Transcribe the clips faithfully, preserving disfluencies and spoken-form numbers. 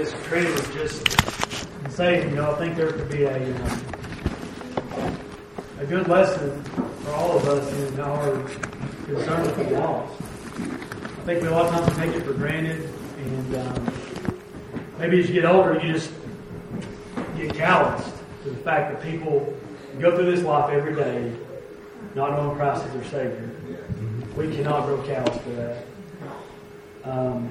this Trinity was just insane. You know, I think there could be a you know, a good lesson for all of us in our concern with the lost. I think we a lot of times take it for granted, and um, maybe as you get older, you just get calloused to the fact that people go through this life every day not knowing Christ as their Savior. We cannot grow callous for that. Um,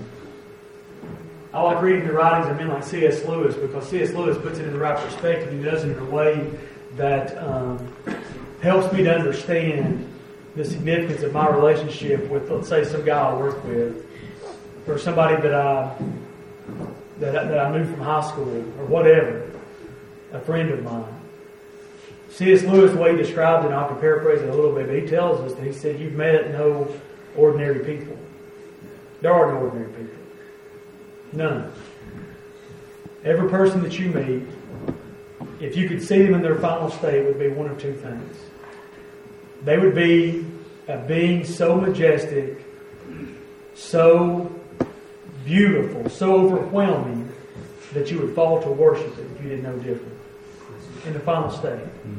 I like reading the writings of men like C S Lewis, because C S Lewis puts it in the right perspective. He does it in a way that um, helps me to understand the significance of my relationship with, let's say, some guy I work with, or somebody that I that I, that I knew from high school, or whatever, a friend of mine. C S Lewis, the way he described it, and I can paraphrase it a little bit, but he tells us that he said, "You've met no ordinary people. There are no ordinary people. None. Every person that you meet, if you could see them in their final state, would be one of two things. They would be a being so majestic, so beautiful, so overwhelming, that you would fall to worship it if you did no different in the final state.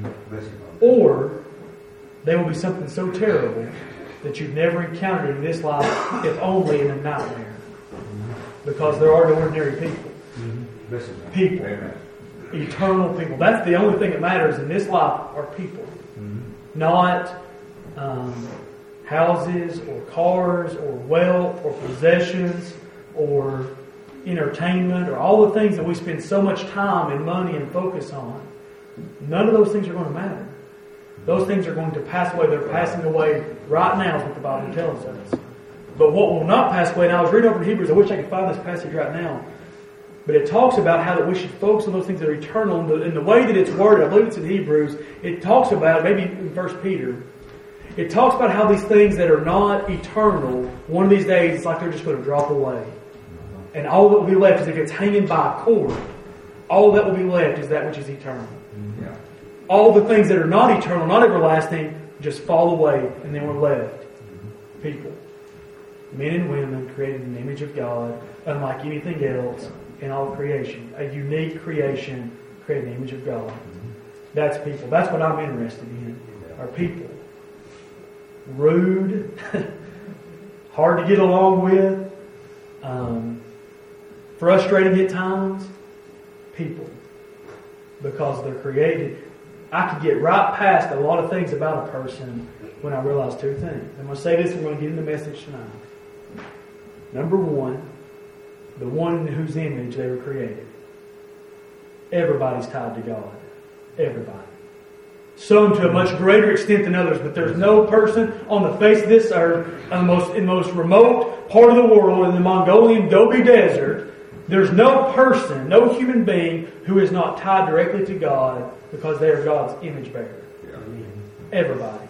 Or they will be something so terrible that you've never encountered in this life, if only in a nightmare. Because there are no ordinary people. People. Eternal people. That's the only thing that matters in this life, are people. Not um, houses or cars or wealth or possessions or entertainment or all the things that we spend so much time and money and focus on. None of those things are going to matter. Those things are going to pass away. They're passing away right now, is what the Bible tells us. But what will not pass away, and I was reading over in Hebrews, I wish I could find this passage right now, but it talks about how that we should focus on those things that are eternal. And the, and the way that it's worded, I believe it's in Hebrews, it talks about, maybe in First Peter, it talks about how these things that are not eternal, one of these days, it's like they're just going to drop away. And all that will be left is, if it's hanging by a cord, all that will be left is that which is eternal. Yeah. All the things that are not eternal, not everlasting, just fall away, and then we're left. People. Men and women created in the image of God, unlike anything else in all creation. A unique creation created in the image of God. That's people. That's what I'm interested in, are people. Rude, hard to get along with, um, frustrating at times, people. Because they're created. I could get right past a lot of things about a person when I realize two things. I'm going to say this and we're going to get into the message tonight. Number one, the one in whose image they were created. Everybody's tied to God. Everybody. Some to a much greater extent than others, but there's no person on the face of this earth, in the most, in the most remote part of the world, in the Mongolian Gobi Desert, there's no person, no human being who is not tied directly to God, because they are God's image bearer. Everybody.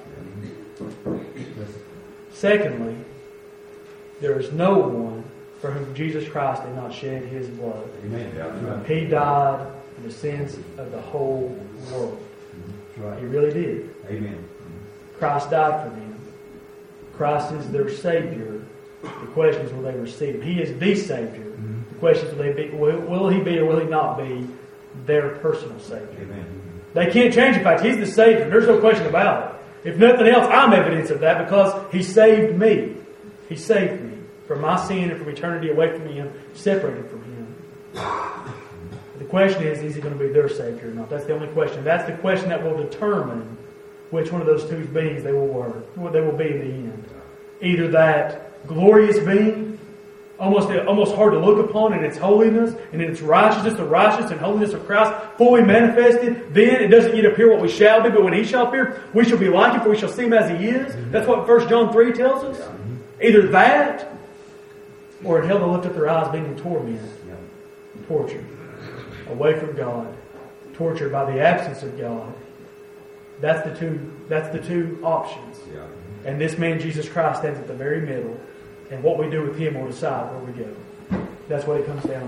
Secondly, there is no one for whom Jesus Christ did not shed His blood. Amen. He died for the sins of the whole world. Right. He really did. Amen. Christ died for them. Christ is their Savior. The question is, will they receive Him? He is the Savior. Mm-hmm. The question is, will, they be, will, will He be or will He not be their personal Savior? Amen. They can't change the fact He's the Savior. There's no question about it. If nothing else, I'm evidence of that, because He saved me. He saved me from my sin and from eternity away from Him, separated from Him. The question is, is He going to be their Savior or not? That's the only question. That's the question that will determine which one of those two beings they will were, what they will be in the end. Either that glorious being, almost almost hard to look upon in its holiness and in its righteousness, the righteousness and holiness of Christ, fully manifested. Then it doesn't yet appear what we shall be, but when He shall appear, we shall be like Him, for we shall see Him as He is. That's what First John three tells us. Either that, or in hell they'll lift up their eyes being in torment, tortured, away from God, tortured by the absence of God. That's the two. That's the two options. And this man Jesus Christ stands at the very middle, and what we do with Him will decide where we go. That's what it comes down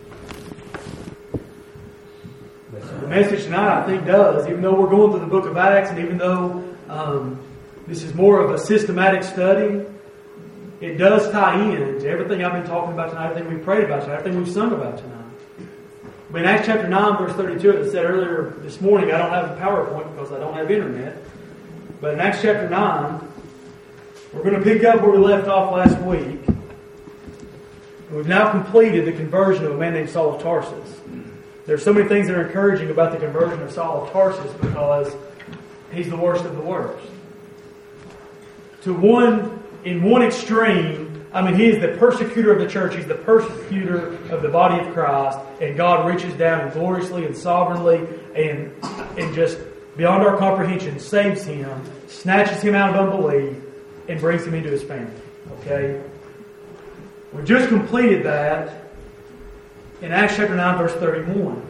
to. The message tonight, I think, does, even though we're going through the book of Acts, and even though um, this is more of a systematic study, it does tie in to everything I've been talking about tonight, everything we've prayed about tonight, everything we've sung about tonight. But in Acts chapter nine, verse thirty-two, as I said earlier this morning, I don't have a PowerPoint because I don't have internet. But in Acts chapter nine, we're going to pick up where we left off last week. We've now completed the conversion of a man named Saul of Tarsus. There's so many things that are encouraging about the conversion of Saul of Tarsus because he's the worst of the worst. To one, in one extreme, I mean, he is the persecutor of the church. He's the persecutor of the body of Christ. And God reaches down and gloriously and sovereignly and, and just beyond our comprehension saves him, snatches him out of unbelief, and brings him into his family. Okay? We just completed that in Acts chapter nine, verse thirty-one.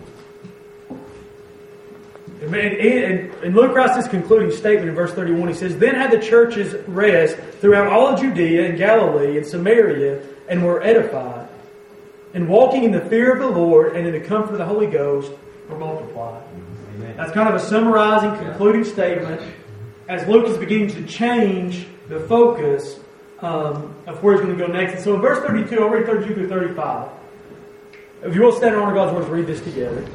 And, and, and Luke writes this concluding statement in verse thirty-one. He says, "Then had the churches rest throughout all of Judea and Galilee and Samaria, and were edified. And walking in the fear of the Lord and in the comfort of the Holy Ghost were multiplied." Amen. That's kind of a summarizing, concluding statement as Luke is beginning to change the focus um, of where he's going to go next. And so in verse thirty-two, I'll read thirty-two through thirty-five. If you will stand in honor of God's word, read this together.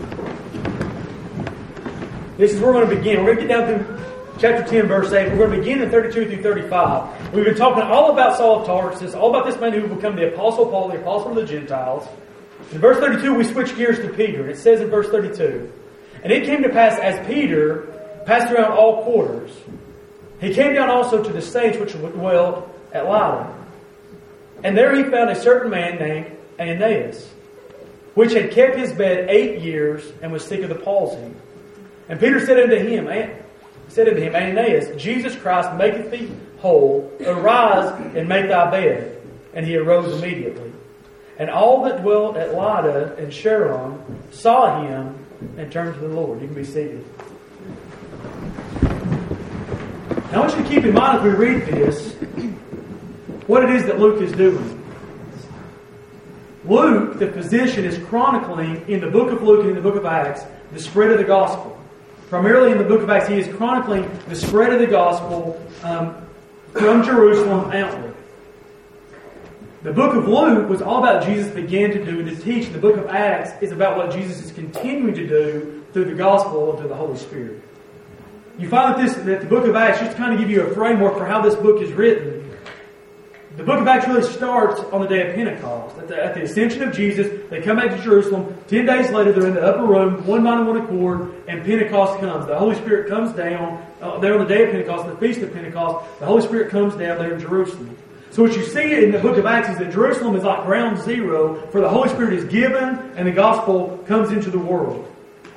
This is where we're going to begin. We're going to get down to chapter ten, verse eight. We're going to begin in thirty-two through thirty-five. We've been talking all about Saul of Tarsus, all about this man who will become the Apostle Paul, the Apostle of the Gentiles. In verse thirty-two, we switch gears to Peter. It says in verse thirty-two, "And it came to pass as Peter passed around all quarters, he came down also to the saints which dwelt at Lydda. And there he found a certain man named Aeneas, which had kept his bed eight years and was sick of the palsy. And Peter said unto him, said unto him, Aeneas, Jesus Christ maketh thee whole. Arise and make thy bed. And he arose immediately. And all that dwelt at Lydda and Sharon saw him and turned to the Lord." You can be seated. Now I want you to keep in mind as we read this, what it is that Luke is doing. Luke, the physician, is chronicling in the book of Luke and in the book of Acts the spread of the gospel. Primarily in the book of Acts, he is chronicling the spread of the gospel um, from Jerusalem outward. The book of Luke was all about Jesus began to do and to teach. The book of Acts is about what Jesus is continuing to do through the gospel of the Holy Spirit. You find that this that the book of Acts, just to kind of give you a framework for how this book is written, the book of Acts really starts on the day of Pentecost. At the, at the ascension of Jesus, they come back to Jerusalem. Ten days later, they're in the upper room, one mind and one accord, and Pentecost comes. The Holy Spirit comes down. Uh, there on the day of Pentecost, the feast of Pentecost, the Holy Spirit comes down there in Jerusalem. So what you see in the book of Acts is that Jerusalem is like ground zero for the Holy Spirit is given and the gospel comes into the world.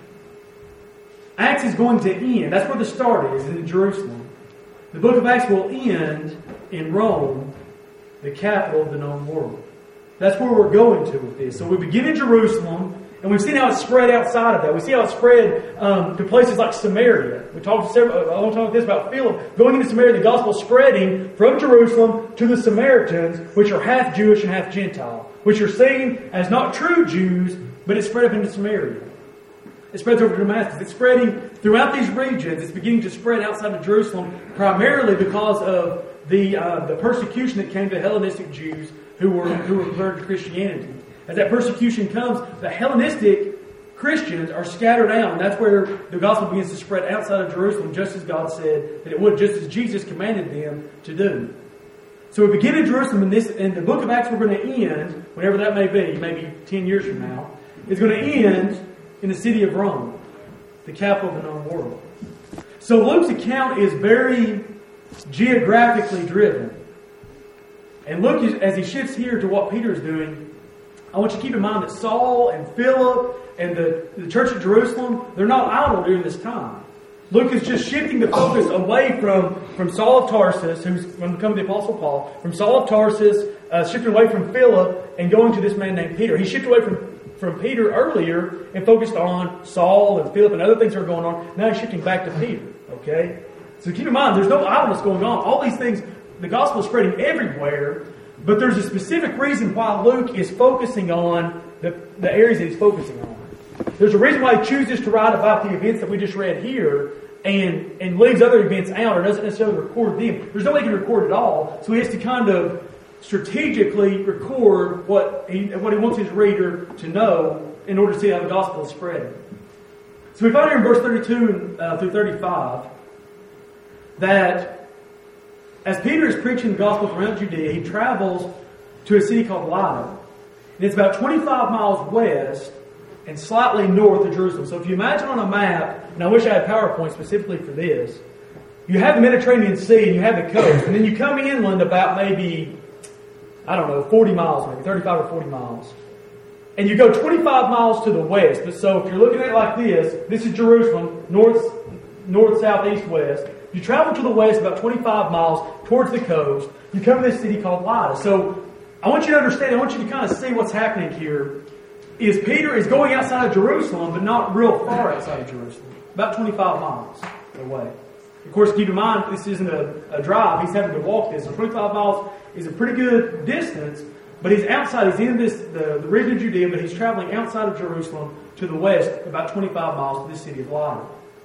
Acts is going to end. That's where the start is, in Jerusalem. The book of Acts will end in Rome, the capital of the known world. That's where we're going to with this. So we begin in Jerusalem, and we've seen how it's spread outside of that. We see how it's spread um, to places like Samaria. We talked several, I want to talk this about Philip going into Samaria, the gospel spreading from Jerusalem to the Samaritans, which are half Jewish and half Gentile, which are seen as not true Jews, but it's spread up into Samaria. It spreads over to Damascus. It's spreading throughout these regions. It's beginning to spread outside of Jerusalem, primarily because of the uh, the persecution that came to Hellenistic Jews who were who were converted to Christianity. As that persecution comes, the Hellenistic Christians are scattered out, and that's where the gospel begins to spread outside of Jerusalem, just as God said that it would, just as Jesus commanded them to do. So we begin in Jerusalem, and this, and the book of Acts we're going to end, whenever that may be, maybe ten years from now, is going to end in the city of Rome, the capital of the known world. So Luke's account is very geographically driven. And Luke, is, as he shifts here to what Peter is doing, I want you to keep in mind that Saul and Philip and the, the church of Jerusalem, they're not idle during this time. Luke is just shifting the focus away from, from Saul of Tarsus, who's going to become the Apostle Paul, from Saul of Tarsus, uh, shifting away from Philip and going to this man named Peter. He shifted away from from Peter earlier and focused on Saul and Philip and other things that are going on. Now he's shifting back to Peter. Okay? So keep in mind, there's no idleness going on. All these things, the gospel is spreading everywhere, but there's a specific reason why Luke is focusing on the, the areas that he's focusing on. There's a reason why he chooses to write about the events that we just read here and, and leaves other events out or doesn't necessarily record them. There's no way he can record it all, so he has to kind of strategically record what he, what he wants his reader to know in order to see how the gospel is spreading. So we find here in verse thirty-two uh, through thirty-five that as Peter is preaching the gospel throughout Judea, he travels to a city called Lydda. And it's about twenty-five miles west and slightly north of Jerusalem. So if you imagine on a map, and I wish I had PowerPoint specifically for this, you have the Mediterranean Sea and you have the coast, and then you come inland about maybe, I don't know, forty miles, maybe thirty-five or forty miles. And you go twenty-five miles to the west. So if you're looking at it like this, this is Jerusalem, north, north, south, east, west. You travel to the west about twenty-five miles towards the coast. You come to this city called Lydda. So I want you to understand, I want you to kind of see what's happening here. Is Peter is going outside of Jerusalem, but not real far outside of Jerusalem. About twenty-five miles away. Of course, keep in mind, this isn't a, a drive. He's having to walk this. So twenty-five miles is a pretty good distance, but he's outside. He's in this the, the region of Judea, but he's traveling outside of Jerusalem to the west, about twenty-five miles to this city of Lydda.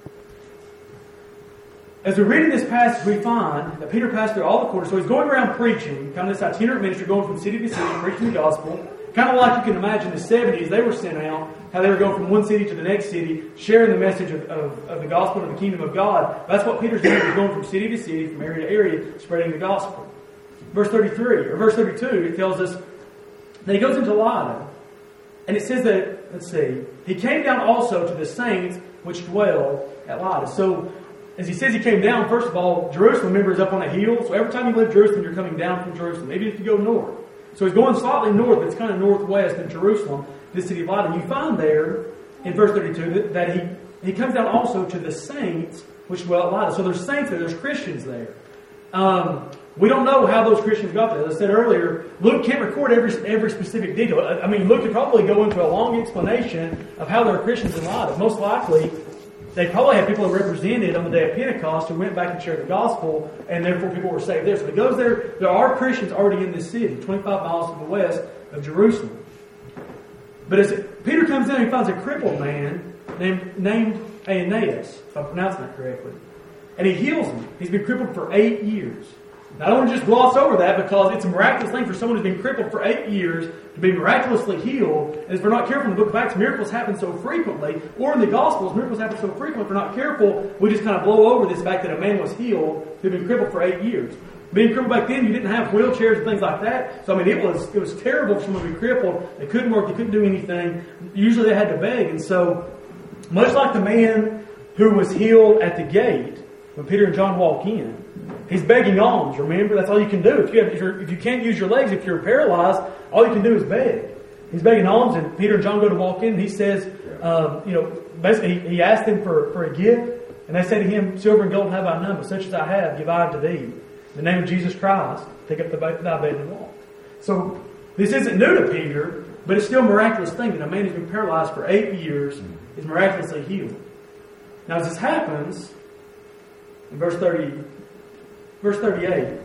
As we read in this passage, we find that Peter passed through all the quarters. So he's going around preaching, kind of this itinerant ministry, going from city to city, preaching the gospel. Kind of like you can imagine the seventies, they were sent out, how they were going from one city to the next city, sharing the message of, of, of the gospel of the kingdom of God. That's what Peter's doing. He's going from city to city, from area to area, spreading the gospel. Verse thirty-three, or verse thirty-two, it tells us that he goes into Lydda. And it says that, let's see, he came down also to the saints which dwell at Lydda. So, as he says he came down, first of all, Jerusalem, remember, is up on a hill. So every time you leave Jerusalem, you're coming down from Jerusalem, even if you go north. So he's going slightly north, but it's kind of northwest of Jerusalem, this city of Lydda. And you find there, in verse thirty-two, that, that he, he comes down also to the saints which dwell at Lydda. So there's saints there, there's Christians there. Um, we don't know how those Christians got there. As I said earlier, Luke can't record every every specific detail. I mean, Luke could probably go into a long explanation of how there are Christians in Lydda. Most likely, they probably had people represented on the day of Pentecost who went back and shared the gospel, and therefore people were saved there. So he goes there. There are Christians already in this city, twenty-five miles to the west of Jerusalem. But as Peter comes in, he finds a crippled man named, named Aeneas, if I'm pronouncing that correctly. And he heals him. He's been crippled for eight years. Now, I don't want to just gloss over that because it's a miraculous thing for someone who's been crippled for eight years to be miraculously healed. And if we're not careful in the book of Acts, miracles happen so frequently, or in the Gospels, miracles happen so frequently, if we're not careful, we just kind of blow over this fact that a man was healed who'd been crippled for eight years. Being crippled back then, you didn't have wheelchairs and things like that. So, I mean, it was it was terrible for someone to be crippled. They couldn't work, they couldn't do anything. Usually they had to beg. And so, much like the man who was healed at the gate, when Peter and John walk in, he's begging alms, remember? That's all you can do. If you, have, if, you're, if you can't use your legs, if you're paralyzed, all you can do is beg. He's begging alms, and Peter and John go to walk in, and he says, um, you know, basically, he, he asked them for, for a gift, and they say to him, silver and gold have I none, but such as I have, give I unto thee. In the name of Jesus Christ, take up the, thy bed and walk. So, this isn't new to Peter, but it's still a miraculous thing that a man who's been paralyzed for eight years is miraculously healed. Now, as this happens, in verse thirty, verse thirty-eight,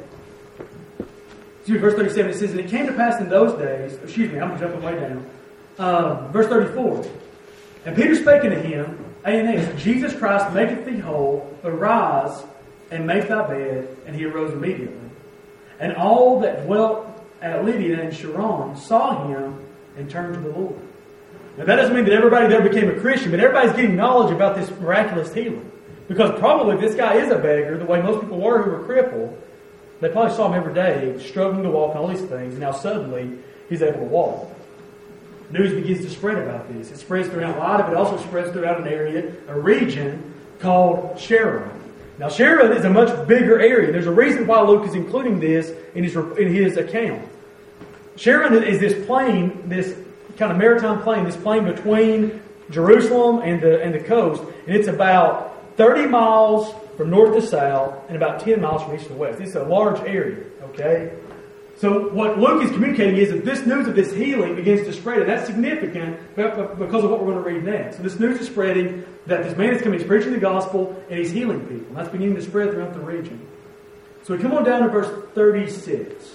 excuse me, verse thirty-seven, it says, and it came to pass in those days, excuse me, I'm jumping way down, um, verse thirty-four, and Peter spake unto him, Aeneas, Jesus Christ maketh thee whole, arise, and make thy bed, and he arose immediately. And all that dwelt at Lydia and Sharon saw him and turned to the Lord. Now that doesn't mean that everybody there became a Christian, but everybody's getting knowledge about this miraculous healing. Because probably if this guy is a beggar, the way most people were who were crippled, they probably saw him every day, struggling to walk and all these things, and now suddenly he's able to walk. News begins to spread about this. It spreads throughout Lydda, but it also spreads throughout an area, a region called Sharon. Now Sharon is a much bigger area. There's a reason why Luke is including this in his, in his account. Sharon is this plain, this kind of maritime plain, this plain between Jerusalem and the, and the coast, and it's about thirty miles from north to south and about ten miles from east to west. It's a large area, okay? So what Luke is communicating is that this news of this healing begins to spread, and that's significant because of what we're going to read next. So this news is spreading that this man is coming, he's preaching the gospel, and he's healing people. And that's beginning to spread throughout the region. So we come on down to verse thirty-six.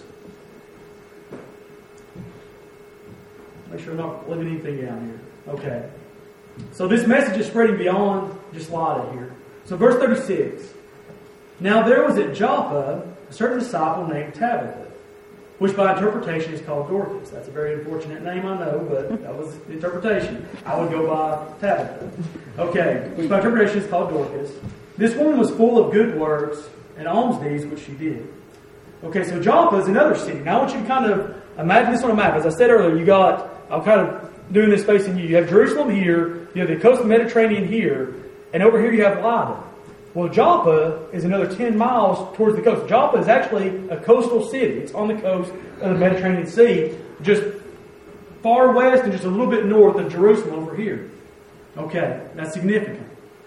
Make sure I'm not leaving anything down here. Okay. So this message is spreading beyond just Lydda here. So verse thirty-six. Now there was at Joppa a certain disciple named Tabitha, which by interpretation is called Dorcas. That's a very unfortunate name, I know, but that was the interpretation. I would go by Tabitha. Okay, which by interpretation is called Dorcas. This woman was full of good works and alms deeds, which she did. Okay, so Joppa is another city. Now I want you to kind of imagine this on a map. As I said earlier, you got, I'm kind of doing this facing you. You have Jerusalem here, you have the coast of the Mediterranean here, and over here you have Lydda. Well, Joppa is another ten miles towards the coast. Joppa is actually a coastal city. It's on the coast of the Mediterranean Sea, just far west and just a little bit north of Jerusalem over here. Okay, that's significant.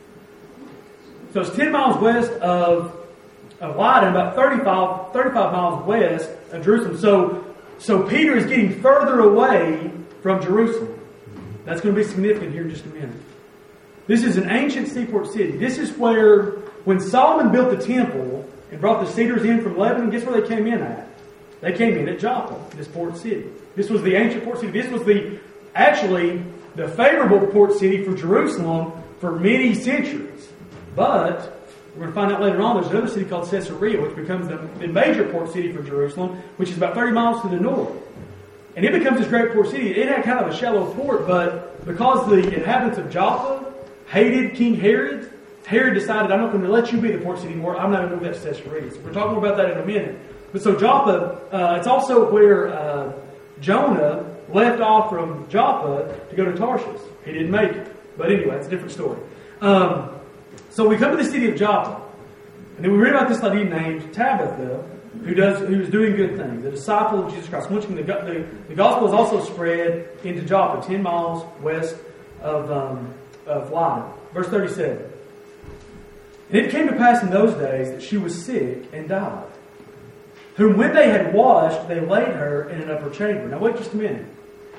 So it's ten miles west of, of Lydda and about thirty-five, thirty-five miles west of Jerusalem. So, so Peter is getting further away from Jerusalem. That's going to be significant here in just a minute. This is an ancient seaport city. This is where, when Solomon built the temple and brought the cedars in from Lebanon, guess where they came in at? They came in at Joppa, this port city. This was the ancient port city. This was the, actually, the favorable port city for Jerusalem for many centuries. But, we're going to find out later on, there's another city called Caesarea, which becomes the, the major port city for Jerusalem, which is about thirty miles to the north. And it becomes this great port city. It had kind of a shallow port, but because the inhabitants of Joppa hated King Herod, Herod decided, I'm not going to let you be the port city anymore. I'm not going to move that to Caesarea. So we're talking more about that in a minute. But so Joppa, uh, it's also where uh, Jonah left off from Joppa to go to Tarshish. He didn't make it. But anyway, it's a different story. Um, so we come to the city of Joppa. And then we read about this lady named Tabitha, who does who is doing good things, a disciple of Jesus Christ. Once again, the, the, the gospel is also spread into Joppa, ten miles west of um, of Lydda. Verse thirty-seven. And it came to pass in those days that she was sick and died, whom when they had washed, they laid her in an upper chamber. Now wait just a minute.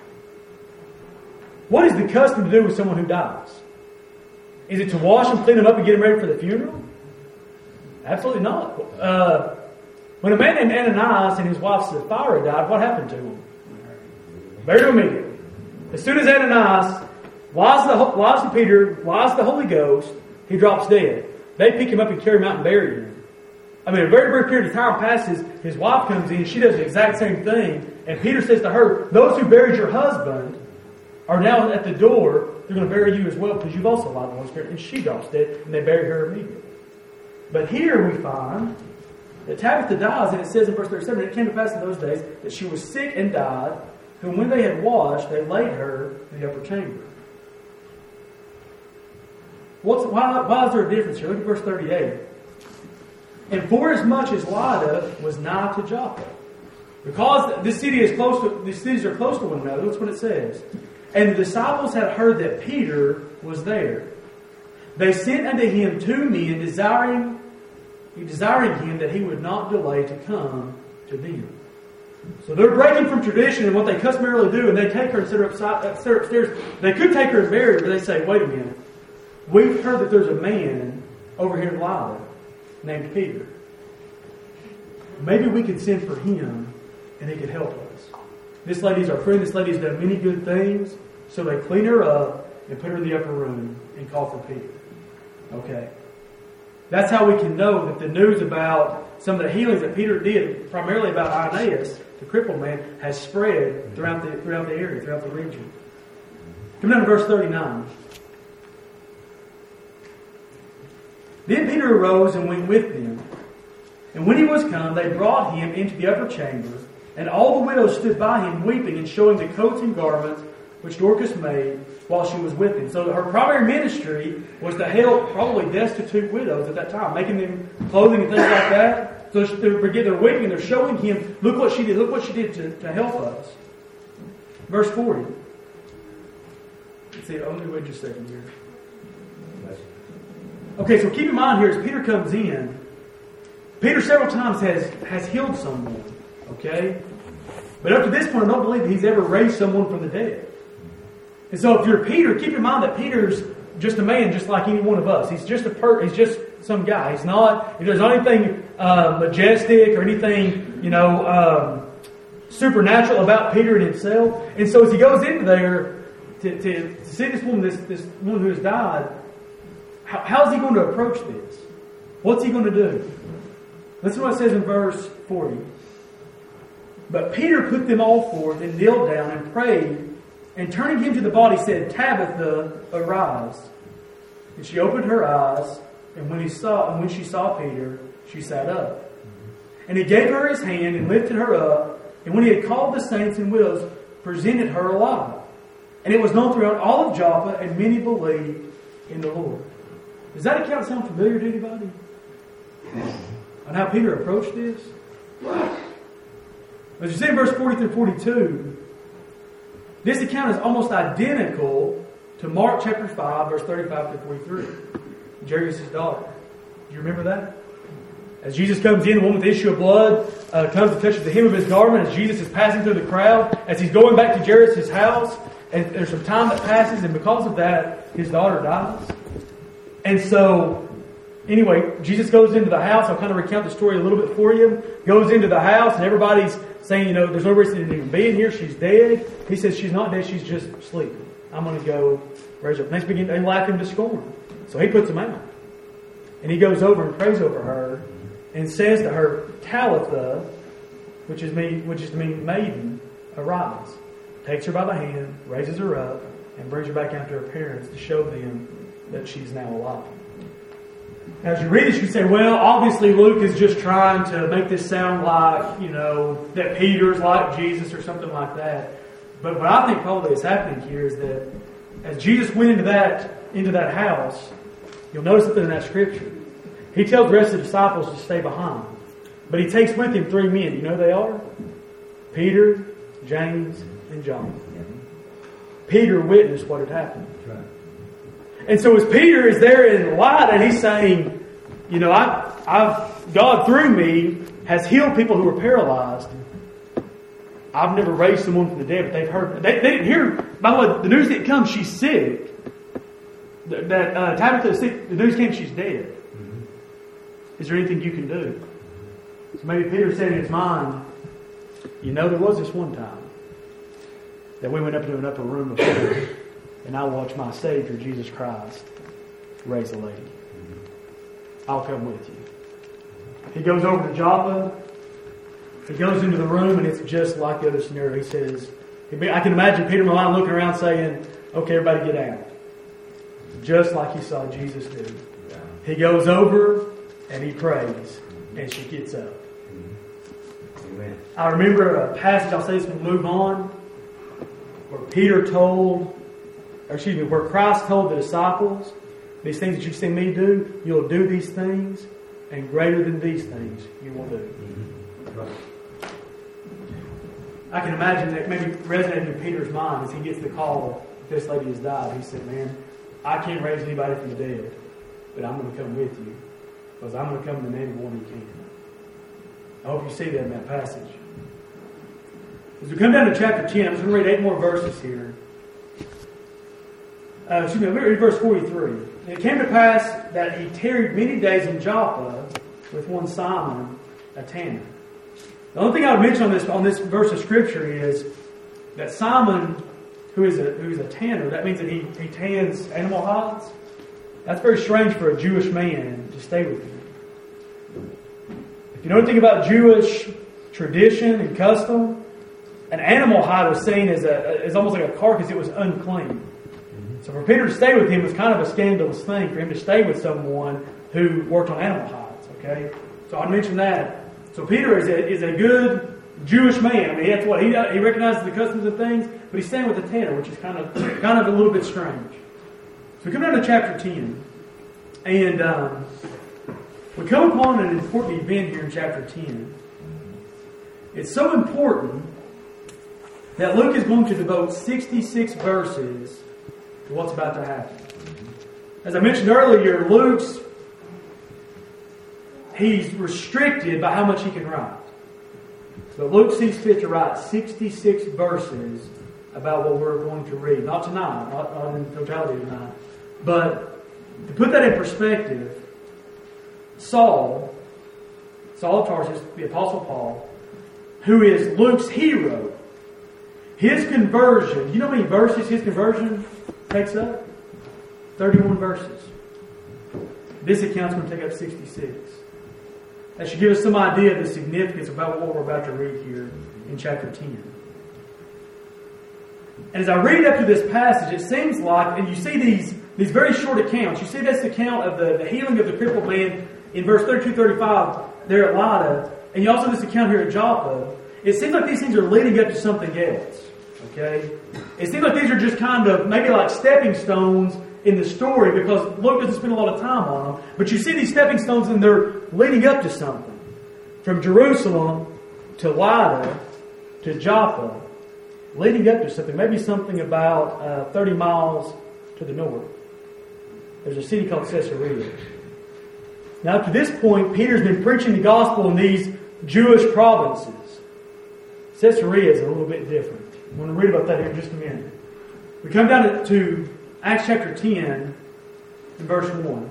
What is the custom to do with someone who dies? Is it to wash them, clean them up, and get them ready for the funeral? Absolutely not. Uh, when a man named Ananias and his wife Sapphira died, what happened to him? Buried him immediately. As soon as Ananias lies to, lies to Peter, lies to the Holy Ghost, he drops dead. They pick him up and carry him out and bury him. I mean, a very brief period of time passes, his wife comes in, she does the exact same thing, and Peter says to her, those who buried your husband are now at the door, they're going to bury you as well because you've also lied to the Holy Spirit. And she drops dead, and they bury her immediately. But here we find that Tabitha dies, and it says in verse thirty-seven, it came to pass in those days that she was sick and died, whom when they had washed, they laid her in the upper chamber. What's, why, why is there a difference here? Look at verse thirty-eight. And forasmuch as Lydda was nigh to Joppa, because this city is close to, these cities are close to one another, that's what it says. And the disciples had heard that Peter was there. They sent unto him two men, desiring, desiring him that he would not delay to come to them. So they're breaking from tradition and what they customarily do, and they take her and set her, upside, set her upstairs. They could take her and bury her, but they say, wait a minute. We've heard that there's a man over here in Lydda named Peter. Maybe we could send for him and he could help us. This lady's our friend. This lady's done many good things. So they clean her up and put her in the upper room and call for Peter. Okay. That's how we can know that the news about some of the healings that Peter did, primarily about Aeneas, the crippled man, has spread throughout the throughout the area, throughout the region. Come down to verse thirty-nine. Then Peter arose and went with them. And when he was come, they brought him into the upper chamber, and all the widows stood by him, weeping and showing the coats and garments which Dorcas made while she was with him. So her primary ministry was to help probably destitute widows at that time, making them clothing and things like that. So they're weeping and they're showing him, look what she did, look what she did to, to help us. Verse forty. Let's see, let me wait just a second here. Okay, so keep in mind here, as Peter comes in, Peter several times has, has healed someone. Okay? But up to this point, I don't believe that he's ever raised someone from the dead. And so if you're Peter, keep in mind that Peter's just a man just like any one of us. He's just a per, he's just some guy. He's not, there's not anything uh, majestic or anything, you know, um, supernatural about Peter and himself. And so as he goes into there to, to, to see this woman, this, this woman who has died, how, how's he going to approach this? What's he going to do? Listen to what it says in verse forty. But Peter put them all forth and kneeled down and prayed, and turning him to the body said, Tabitha, arise. And she opened her eyes, and when he saw, and when she saw Peter, she sat up. And he gave her his hand and lifted her up, and when he had called the saints and widows, presented her alive. And it was known throughout all of Joppa, and many believed in the Lord. Does that account sound familiar to anybody? On how Peter approached this? As you see in verse forty through forty-two, this account is almost identical to Mark chapter five, verse thirty-five to forty-three. Jairus' daughter. Do you remember that? As Jesus comes in, the woman with the issue of blood uh, comes and touches the hem of his garment as Jesus is passing through the crowd, as he's going back to Jairus' house, and there's some time that passes, and because of that, his daughter dies. And so, anyway, Jesus goes into the house. I'll kind of recount the story a little bit for you. Goes into the house, and everybody's saying, you know, there's no reason to even be in here. She's dead. He says she's not dead. She's just sleeping. I'm going to go raise her up. Next begin, they laugh him to scorn. So he puts them out. And he goes over and prays over her and says to her, Talitha, which is mean, which is to mean maiden, arise. Takes her by the hand, raises her up, and brings her back out to her parents to show them that she's now alive. Now, as you read this, you say, well, obviously Luke is just trying to make this sound like, you know, that Peter's like Jesus or something like that. But what I think probably is happening here is that as Jesus went into that into that house, you'll notice something in that scripture. He tells the rest of the disciples to stay behind. But he takes with him three men. You know who they are? Peter, James, and John. Peter witnessed what had happened. Right. And so as Peter is there in the light and he's saying, you know, I, I've God through me has healed people who were paralyzed. I've never raised someone from the dead, but they've heard. They, they didn't hear. By the way, the news didn't come. She's sick. That uh, Tabitha is sick. The news came. She's dead. Mm-hmm. Is there anything you can do? So maybe Peter said in his mind, you know, there was this one time that we went up into an upper room of prayer, and I watched my Savior, Jesus Christ, raise a lady. I'll come with you. He goes over to Joppa. He goes into the room, and it's just like the other scenario. He says, I can imagine Peter Milan looking around saying, okay, everybody get out. Just like he saw Jesus do. He goes over, and he prays, and she gets up. Amen. I remember a passage, I'll say this when we move on, where Peter told, or excuse me, where Christ told the disciples, these things that you've seen me do, you'll do these things, and greater than these things you will do. Mm-hmm. Right. I can imagine that maybe resonating in Peter's mind as he gets the call that this lady has died. He said, man, I can't raise anybody from the dead, but I'm going to come with you, because I'm going to come in the name of one who can. I hope you see that in that passage. As we come down to chapter ten, I'm just going to read eight more verses here. Uh, excuse me, I'm going to read verse forty-three. And it came to pass that he tarried many days in Joppa with one Simon, a tanner. The only thing I would mention on this on this verse of Scripture is that Simon, who is a who is a tanner, that means that he, he tans animal hides. That's very strange for a Jewish man to stay with him. If you know anything about Jewish tradition and custom, an animal hide was seen as a as almost like a carcass. It was unclean. So for Peter to stay with him was kind of a scandalous thing for him to stay with someone who worked on animal hides. Okay, so I'd mention that. So Peter is a, is a good Jewish man. I mean, that's what he does. He recognizes the customs of things, but he's staying with a tanner, which is kind of kind of a little bit strange. So we come down to chapter ten, and um, we come upon an important event here in chapter ten. It's so important that Luke is going to devote sixty-six verses to what's about to happen. As I mentioned earlier, Luke's he's restricted by how much he can write. But Luke sees fit to write sixty-six verses about what we're going to read. Not tonight, not, not in totality tonight. But to put that in perspective, Saul, Saul of Tarsus, the Apostle Paul, who is Luke's hero, his conversion, you know how many verses his conversion takes up? thirty-one verses. This account's going to take up sixty-six. That should give us some idea of the significance about what we're about to read here in chapter ten. And as I read up to this passage, it seems like, and you see these, these very short accounts. You see this account of the, the healing of the crippled man in verse thirty-two, thirty-five there at Lydda. And you also have this account here at Joppa. It seems like these things are leading up to something else. Okay? It seems like these are just kind of maybe like stepping stones in the story because Luke doesn't spend a lot of time on them. But you see these stepping stones and they're leading up to something. From Jerusalem to Lydda to Joppa, leading up to something. Maybe something about uh, thirty miles to the north. There's a city called Caesarea. Now, up to this point, Peter's been preaching the gospel in these Jewish provinces. Caesarea is a little bit different. I'm going to read about that here in just a minute. We come down to, to Acts chapter ten and verse one.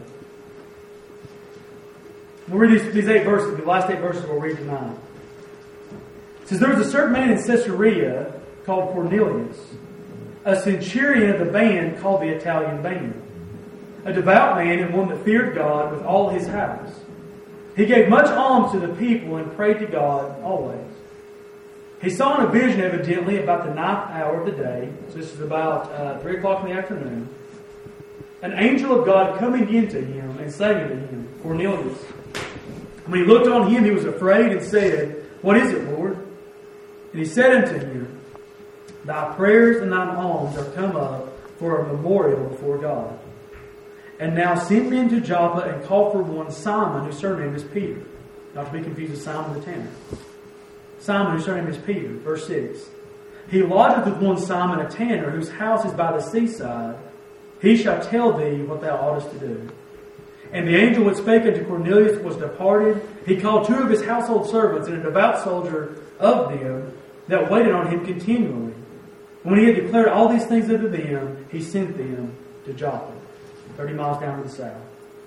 We'll read these, these eight verses, the last eight verses we'll read tonight. It says, there was a certain man in Caesarea called Cornelius, a centurion of the band called the Italian band, a devout man and one that feared God with all his house. He gave much alms to the people and prayed to God always. He saw in a vision evidently about the ninth hour of the day, so this is about uh, three o'clock in the afternoon, an angel of God coming into him and saying to him, Cornelius. When he looked on him, he was afraid and said, What is it, Lord? And he said unto him, Thy prayers and thine alms are come up for a memorial before God. And now send men to Joppa and call for one Simon, whose surname is Peter. Not to be confused with Simon the Tanner. Simon, whose surname is Peter. Verse six. He lodgeth with one Simon a tanner, whose house is by the seaside. He shall tell thee what thou oughtest to do. And the angel which spake unto Cornelius was departed. He called two of his household servants and a devout soldier of them that waited on him continually. When he had declared all these things unto them, he sent them to Joppa, thirty miles down to the south.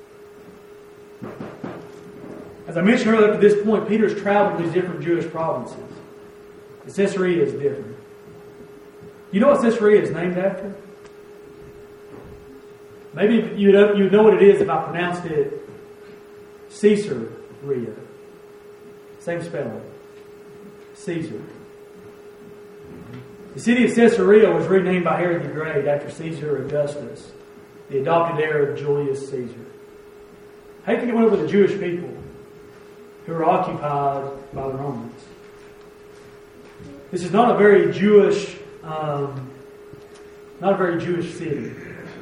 As I mentioned earlier, up to this point, Peter's traveled to these different Jewish provinces. And Caesarea is different. You know what Caesarea is named after? Maybe you would you know what it is if I pronounced it Caesarea. Same spelling. Caesar. The city of Caesarea was renamed by Herod the Great after Caesar Augustus, the adopted heir of Julius Caesar. How do you think it went over the Jewish people who were occupied by the Romans? This is not a very Jewish, um, not a very Jewish city.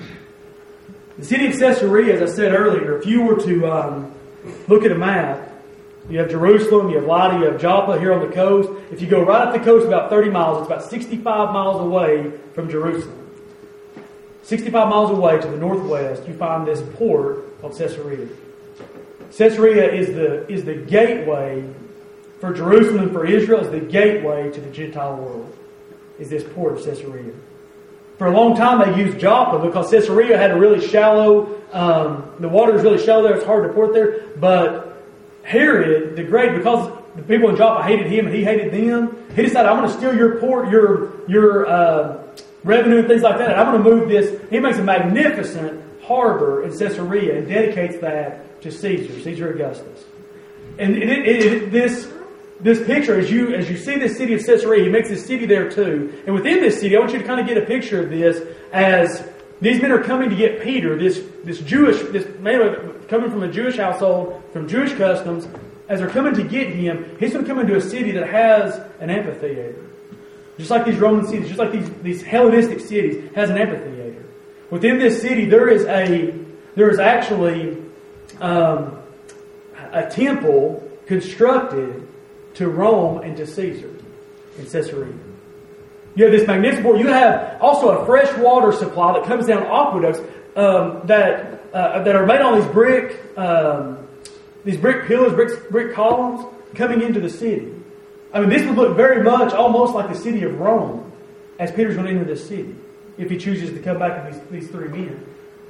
The city of Caesarea, as I said earlier, if you were to um, look at a map, you have Jerusalem, you have Lydda, you have Joppa here on the coast. If you go right up the coast about thirty miles, it's about sixty-five miles away from Jerusalem. sixty-five miles away to the northwest, you find this port called Caesarea. Caesarea is the, is the gateway for Jerusalem and for Israel, is the gateway to the Gentile world, is this port of Caesarea. For a long time they used Joppa because Caesarea had a really shallow, um, the water was really shallow there, it's hard to port there, but Herod the Great, because the people in Joppa hated him and he hated them, he decided, I'm going to steal your port, your your uh, revenue and things like that, and I'm going to move this. He makes a magnificent harbor in Caesarea and dedicates that to Caesar, Caesar Augustus. And it, it, it, this this picture, as you as you see this city of Caesarea, he makes this city there too. And within this city, I want you to kind of get a picture of this as these men are coming to get Peter, this this Jewish, this man coming from a Jewish household, from Jewish customs. As they're coming to get him, he's going to come into a city that has an amphitheater. Just like these Roman cities, just like these, these Hellenistic cities, has an amphitheater. Within this city, there is a there is actually um, a temple constructed to Rome and to Caesar in Caesarea. You have this magnificent. You have also a fresh water supply that comes down aqueducts um, that uh, that are made on these brick um, these brick pillars, brick brick columns coming into the city. I mean, this would look very much almost like the city of Rome as Peter's going to enter this city if he chooses to come back with these, these three men.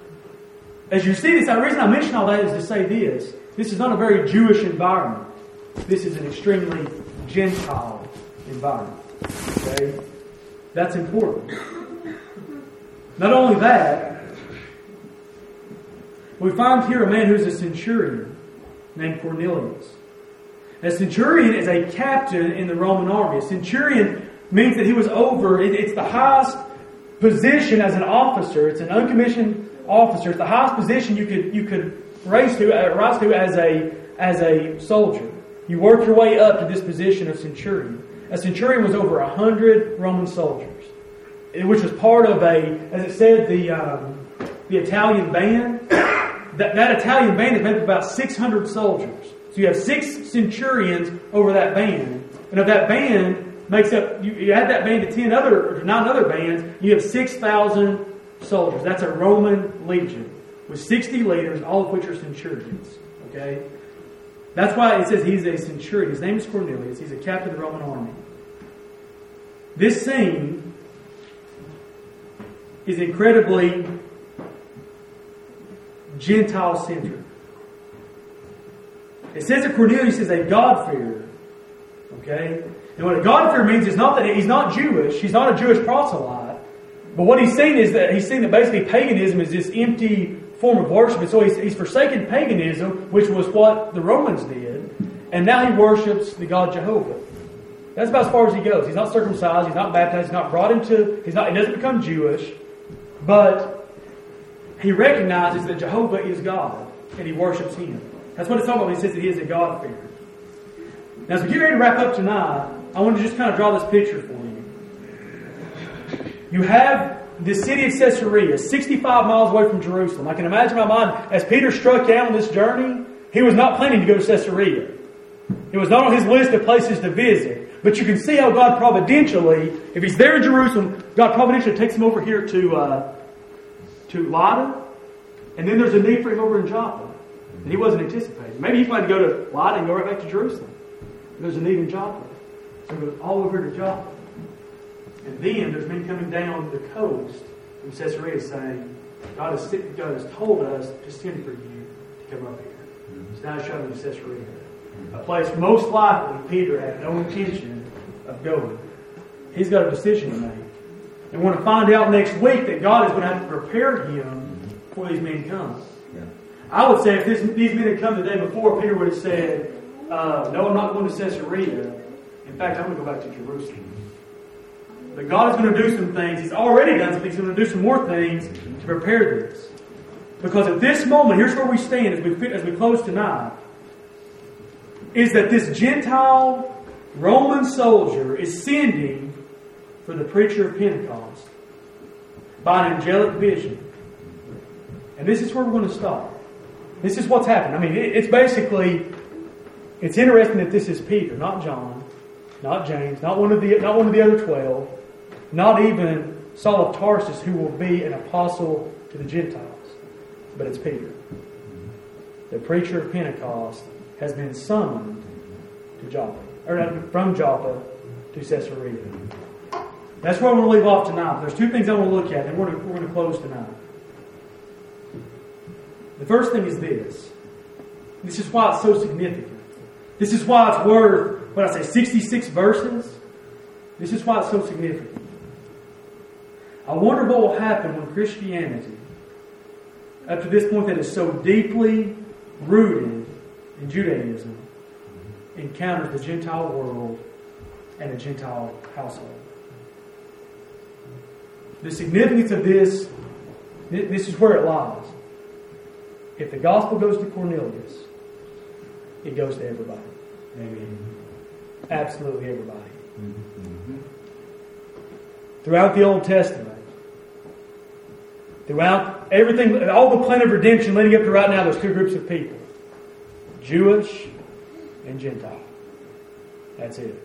As you see this, the reason I mention all that is to say this. This is not a very Jewish environment. This is an extremely Gentile environment. Okay? That's important. Not only that, we find here a man who's a centurion named Cornelius. A centurion is a captain in the Roman army. A centurion means that he was over, it, it's the highest position as an officer. It's an uncommissioned officer. It's the highest position you could you could raise to, uh, rise to as a as a soldier. You work your way up to this position of centurion. A centurion was over a hundred Roman soldiers, which was part of a, as it said, the um, the Italian band. That, that Italian band is made up of about six hundred soldiers. So you have six centurions over that band, and of that band makes up. You, you add that band to ten other, or to nine other bands. You have six thousand soldiers. That's a Roman legion with sixty leaders, all of which are centurions. Okay. That's why it says he's a centurion. His name is Cornelius. He's a captain of the Roman army. This scene is incredibly Gentile-centered. It says that Cornelius is a God-fearer. Okay? And what a God-fearer means is not that he's not Jewish. He's not a Jewish proselyte. But what he's saying is that he's saying that basically paganism is this empty form of worship. And so he's, he's forsaken paganism, which was what the Romans did. And now he worships the God Jehovah. That's about as far as he goes. He's not circumcised. He's not baptized. He's not brought into... He's not. He doesn't become Jewish. But he recognizes that Jehovah is God. And he worships Him. That's what it's talking about when he says that he is a God-fearer. Now, as we get ready to wrap up tonight, I want to just kind of draw this picture for you. You have the city of Caesarea, sixty-five miles away from Jerusalem. I can imagine in my mind, as Peter struck out on this journey, he was not planning to go to Caesarea. It was not on his list of places to visit. But you can see how God providentially, if he's there in Jerusalem, God providentially takes him over here to uh, to Lydda. And then there's a need for him over in Joppa. And he wasn't anticipating. Maybe he planned to go to Lydda and go right back to Jerusalem. But there's a need in Joppa. So he goes all over to Joppa. And then there's men coming down the coast from Caesarea saying, God has, God has told us to send for you to come up here. So now he's showing to Caesarea. A place most likely Peter had no intention of going. He's got a decision to make. And we're going to find out next week that God is going to have to prepare him before these men come. Yeah. I would say if this, these men had come the day before, Peter would have said, uh, no, I'm not going to Caesarea. In fact, I'm going to go back to Jerusalem. But God is going to do some things. He's already done some things. He's going to do some more things to prepare this. Because at this moment, here's where we stand as we, as we close tonight, is that this Gentile Roman soldier is sending for the preacher of Pentecost by an angelic vision. And this is where we're going to stop. This is what's happened. I mean, it's basically, it's interesting that this is Peter, not John, not James, not one of the not one of the other twelve, not even Saul of Tarsus, who will be an apostle to the Gentiles. But it's Peter. The preacher of Pentecost has been summoned to Joppa, or from Joppa to Caesarea. That's where I'm going to leave off tonight. There's two things I want to look at, and we're going to, we're going to close tonight. The first thing is this. This is why it's so significant. This is why it's worth, what I say, sixty-six verses. This is why it's so significant. I wonder what will happen when Christianity, up to this point that is so deeply rooted in Judaism, encounters the Gentile world and the Gentile household. The significance of this, this is where it lies. If the gospel goes to Cornelius, it goes to everybody. Amen. Absolutely everybody. Mm-hmm. Throughout the Old Testament, throughout everything, all the plan of redemption leading up to right now, there's two groups of people. Jewish and Gentile. That's it.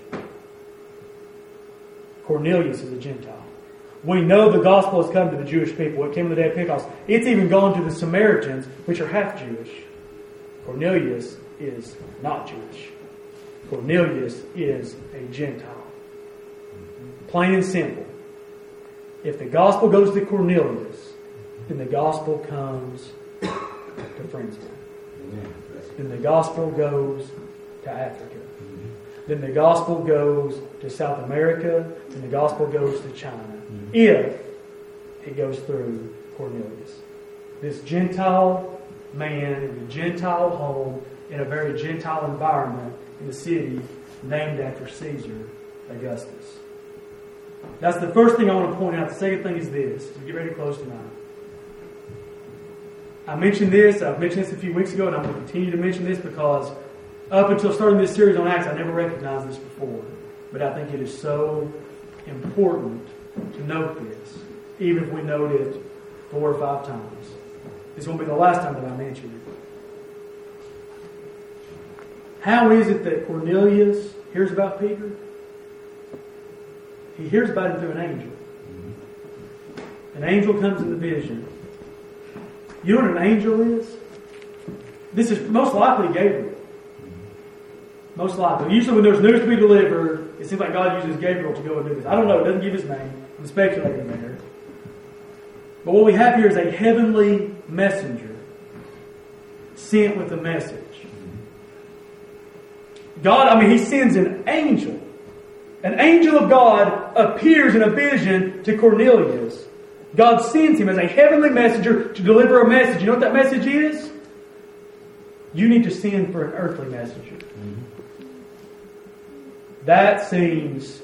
Cornelius is a Gentile. We know the gospel has come to the Jewish people. It came on the day of Pentecost. It's even gone to the Samaritans, which are half Jewish. Cornelius is not Jewish. Cornelius is a Gentile. Plain and simple. If the gospel goes to Cornelius, then the gospel comes to Friendsville. Then the gospel goes to Africa. Then the gospel goes to South America. Then the gospel goes to China. Mm-hmm. If it goes through Cornelius. This Gentile man in the Gentile home in a very Gentile environment in the city named after Caesar Augustus. That's the first thing I want to point out. The second thing is this. So get ready to close tonight. I mentioned this. I've mentioned this a few weeks ago, and I'm going to continue to mention this because up until starting this series on Acts, I never recognized this before. But I think it is so important to note this, even if we note it four or five times. This won't be the last time that I mention it. How is it that Cornelius hears about Peter? He hears about him through an angel. An angel comes in the vision. You know what an angel is? This is most likely Gabriel. Most likely. Usually when there's news to be delivered, it seems like God uses Gabriel to go and do this. I don't know. It doesn't give his name. I'm speculating there. But what we have here is a heavenly messenger sent with a message. God, I mean, He sends an angel. An angel of God appears in a vision to Cornelius. God sends him as a heavenly messenger to deliver a message. You know what that message is? You need to send for an earthly messenger. Mm-hmm. That seems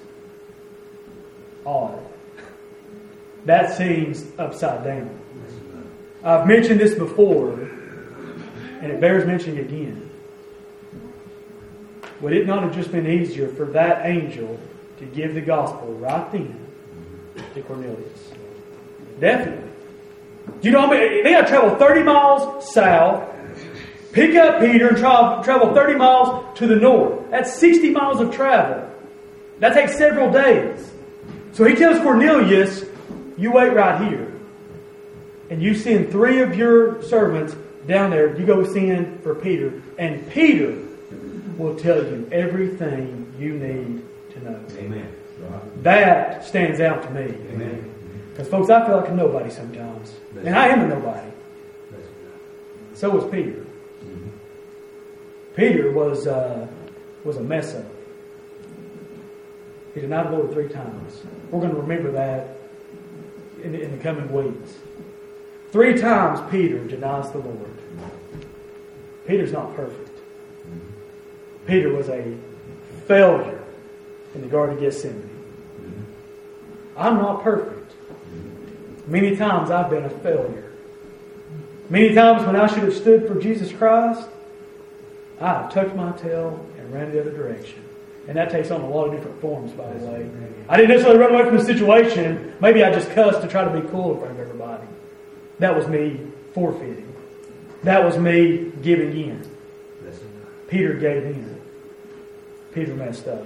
odd. That seems upside down. I've mentioned this before, and it bears mentioning again. Would it not have just been easier for that angel to give the gospel right then to Cornelius? Definitely. You know, I mean, they had to travel thirty miles south, pick up Peter, and tra- travel thirty miles to the north. That's sixty miles of travel. That takes several days. So he tells Cornelius, you wait right here. And you send three of your servants down there. You go send for Peter. And Peter will tell you everything you need to know. Amen. That stands out to me. Amen. Because, folks, I feel like a nobody sometimes. And I am a nobody. So was Peter. Mm-hmm. Peter was uh, was a mess up. He denied the Lord three times. We're going to remember that in the, in the coming weeks. Three times Peter denies the Lord. Peter's not perfect. Peter was a failure in the Garden of Gethsemane. I'm not perfect. Many times I've been a failure. Many times when I should have stood for Jesus Christ, I have tucked my tail and ran the other direction. And that takes on a lot of different forms, by the way. I didn't necessarily run away from the situation. Maybe I just cussed to try to be cool in front of everybody. That was me forfeiting. That was me giving in. Peter gave in. Peter messed up.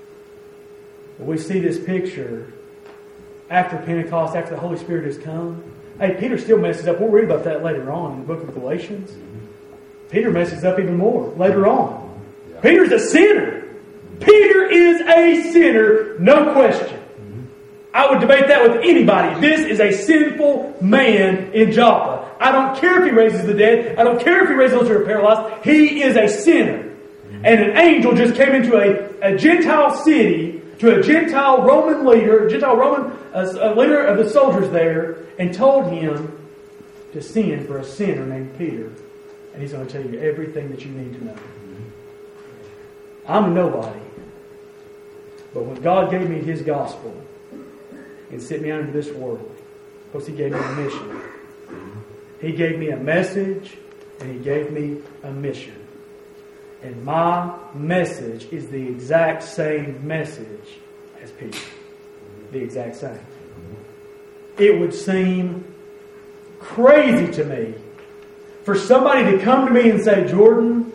But we see this picture after Pentecost, after the Holy Spirit has come. Hey, Peter still messes up. We'll read about that later on in the book of Galatians. Mm-hmm. Peter messes up even more later on. Yeah. Peter's a sinner. Peter is a sinner, no question. Mm-hmm. I would debate that with anybody. This is a sinful man in Joppa. I don't care if he raises the dead. I don't care if he raises those who are paralyzed. He is a sinner. Mm-hmm. And an angel just came into a, a Gentile city, to a Gentile Roman leader, Gentile Roman a, a leader of the soldiers there, and told him to send for a sinner named Peter. And he's going to tell you everything that you need to know. I'm a nobody. But when God gave me His gospel and sent me out into this world, because He gave me a mission. He gave me a message and He gave me a mission. And my message is the exact same message as Peter. The exact same. It would seem crazy to me for somebody to come to me and say, Jordan,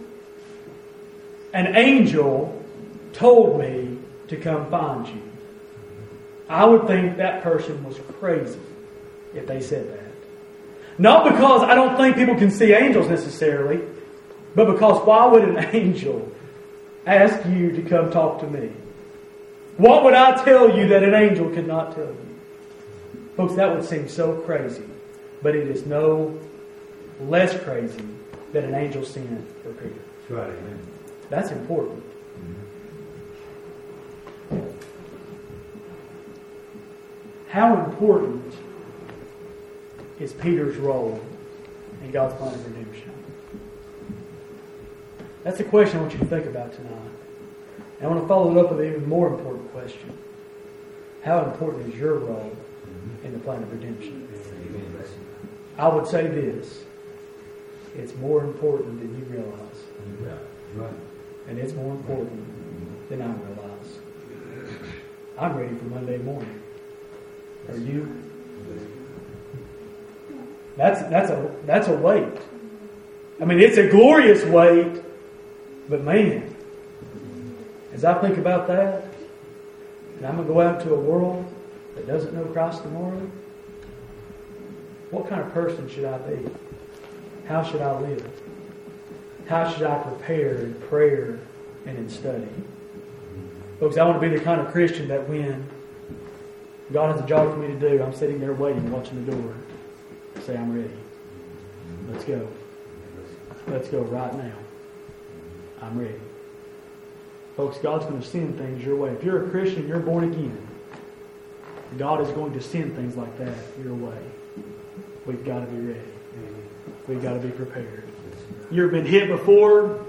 an angel told me to come find you. I would think that person was crazy if they said that. Not because I don't think people can see angels necessarily, but because why would an angel ask you to come talk to me? What would I tell you that an angel could not tell you? Folks, that would seem so crazy. But it is no less crazy that an angel sent for Peter. That's right, amen. That's important. Mm-hmm. How important is Peter's role in God's plan of redemption? That's a question I want you to think about tonight. And I want to follow it up with an even more important question. How important is your role in the plan of redemption? Amen. I would say this. It's more important than you realize. Yeah. Right. And it's more important than I realize. I'm ready for Monday morning. Are you? That's that's a that's a weight. I mean, it's a glorious weight, but man, as I think about that, and I'm going to go out into a world that doesn't know Christ tomorrow, what kind of person should I be? How should I live? How should I prepare in prayer and in study? Folks, I want to be the kind of Christian that when God has a job for me to do, I'm sitting there waiting, watching the door. Say, I'm ready. Let's go. Let's go right now. I'm ready. Folks, God's going to send things your way. If you're a Christian, you're born again, God is going to send things like that your way. We've got to be ready. We've got to be prepared. You've been hit before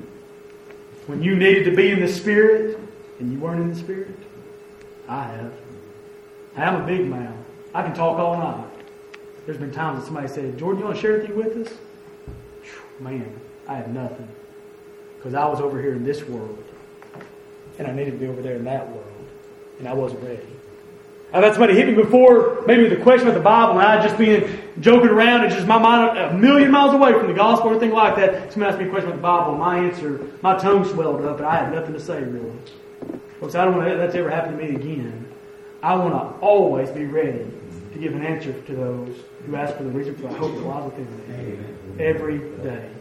when you needed to be in the Spirit and you weren't in the Spirit? I have. I'm a big mouth. I can talk all night. There's been times that somebody said, Jordan, you want to share anything with us? Man, I had nothing. Because I was over here in this world. And I needed to be over there in that world. And I wasn't ready. I've had somebody hit me before, maybe with a question about the Bible, and I just been joking around and just my mind a million miles away from the gospel or anything like that. Somebody asked me a question about the Bible, and my answer, my tongue swelled up, and I had nothing to say really. Folks, I don't want that to ever happen to me again. I want to always be ready to give an answer to those who ask for the reason for the hope that lies within them. Every day.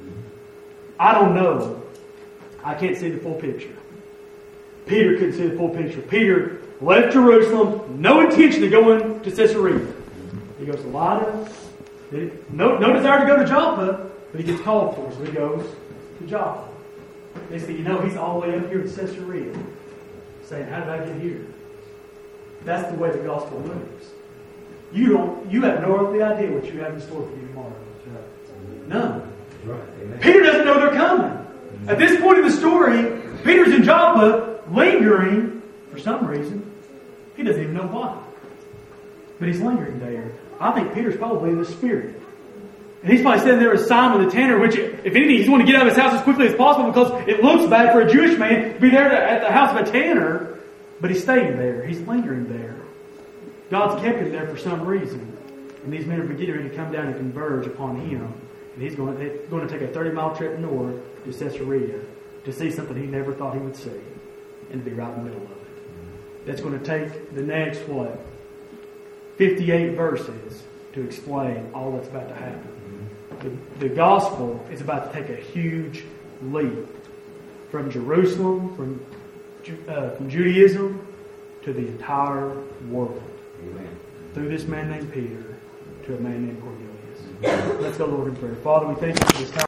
I don't know. I can't see the full picture. Peter couldn't see the full picture. Peter left Jerusalem, no intention of going to Caesarea. He goes to Lydda. No, no desire to go to Joppa, but he gets called for, so he goes to Joppa. They say, you know, he's all the way up here in Caesarea. Saying, how did I get here? That's the way the gospel moves. You don't. You have no earthly idea what you have in store for you tomorrow. None. Right. Amen. Peter doesn't know they're coming. At this point in the story, Peter's in Joppa, lingering for some reason. He doesn't even know why. But he's lingering there. I think Peter's probably in the Spirit. And he's probably sitting there with Simon the tanner, which, if anything, he's going to get out of his house as quickly as possible because it looks bad for a Jewish man to be there at the house of a tanner. But he's staying there. He's lingering there. God's kept him there for some reason. And these men are beginning to come down and converge upon him. And he's going to, going to take a thirty-mile trip north to Caesarea to see something he never thought he would see. And to be right in the middle of it. That's going to take the next, what, fifty-eight verses to explain all that's about to happen. The, the gospel is about to take a huge leap from Jerusalem, from uh, from Judaism to the entire world. Amen. Through this man named Peter to a man named Cornelius. Let's go, Lord, in prayer. Father, we thank you for this time.